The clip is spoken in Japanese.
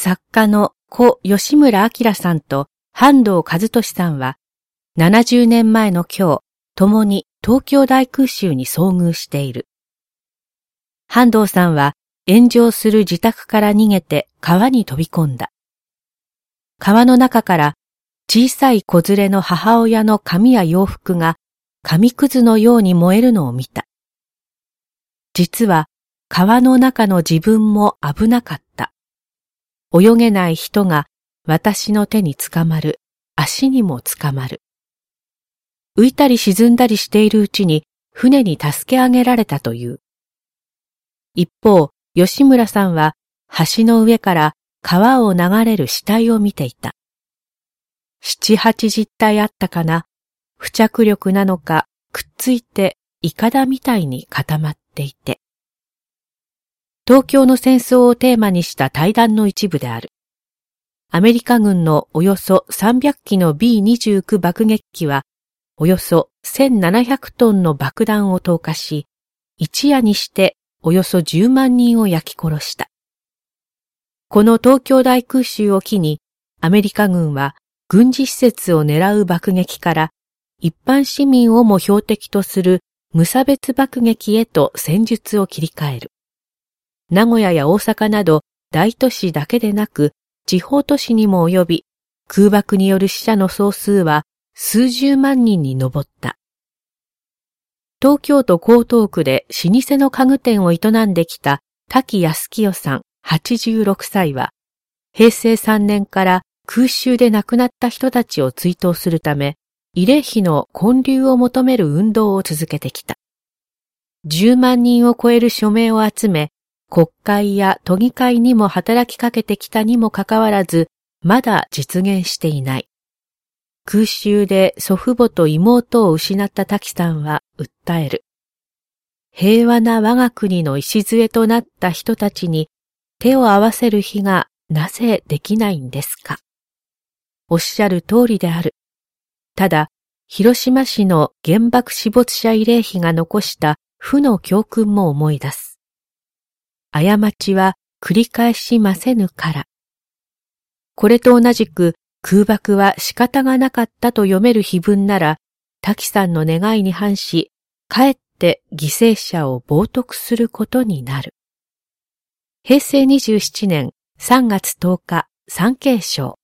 作家の故吉村明さんと半藤一利さんは、70年前の今日、共に東京大空襲に遭遇している。半藤さんは炎上する自宅から逃げて川に飛び込んだ。川の中から小さい子連れの母親の髪や洋服が紙くずのように燃えるのを見た。実は川の中の自分も危なかった。泳げない人が私の手に捕まる、足にも捕まる。浮いたり沈んだりしているうちに船に助け上げられたという。一方、吉村さんは橋の上から川を流れる死体を見ていた。7、80体あったかな。付着力なのかくっついてイカダみたいに固まっていて。東京の戦争をテーマにした対談の一部である。アメリカ軍のおよそ300機の B29 爆撃機は、およそ1700トンの爆弾を投下し、一夜にしておよそ10万人を焼き殺した。この東京大空襲を機に、アメリカ軍は軍事施設を狙う爆撃から、一般市民をも標的とする無差別爆撃へと戦術を切り替える。名古屋や大阪など大都市だけでなく地方都市にも及び空爆による死者の総数は数十万人に上った。東京都江東区で老舗の家具店を営んできた滝康清さん86歳は平成3年から空襲で亡くなった人たちを追悼するため慰霊碑の建立を求める運動を続けてきた。10万人を超える署名を集め国会や都議会にも働きかけてきたにもかかわらず、まだ実現していない。空襲で祖父母と妹を失った滝さんは訴える。平和な我が国の礎となった人たちに手を合わせる日がなぜできないんですか。おっしゃる通りである。ただ、広島市の原爆死没者慰霊碑が残した負の教訓も思い出す。過ちは繰り返しませぬから。これと同じく空爆は仕方がなかったと読める碑文なら、滝さんの願いに反し、かえって犠牲者を冒涜することになる。平成27年3月10日、産経省。